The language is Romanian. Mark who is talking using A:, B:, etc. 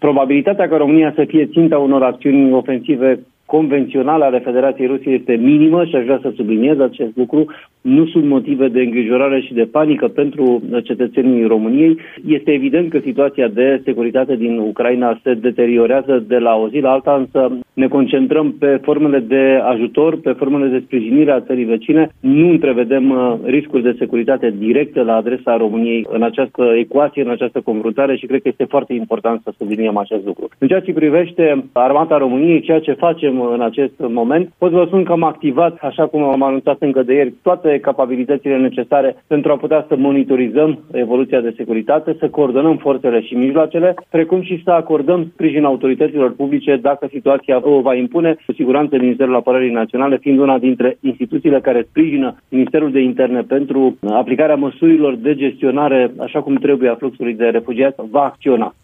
A: Probabilitatea ca România să fie ținta unor acțiuni ofensive convenționale ale Federației Rusiei este minimă și aș vrea să subliniez acest lucru. Nu sunt motive de îngrijorare și de panică pentru cetățenii României. Este evident că situația de securitate din Ucraina se deteriorează de la o zi la alta, însă ne concentrăm pe formele de ajutor, pe formele de sprijinire a țării vecine. Nu întrevedem riscuri de securitate directe la adresa României în această ecuație, în această confruntare și cred că este foarte important să subliniem acest lucru. În ceea ce privește Armata României, ceea ce facem în acest moment, pot să vă spun că am activat, așa cum am anunțat încă de ieri, toate capabilitățile necesare pentru a putea să monitorizăm evoluția de securitate, să coordonăm forțele și mijloacele, precum și să acordăm sprijin autorităților publice dacă situația o va impune. Cu siguranță Ministerul Apărării Naționale, fiind una dintre instituțiile care sprijină Ministerul de Interne pentru aplicarea măsurilor de gestionare așa cum trebuie a fluxului de refugiați, va acționa.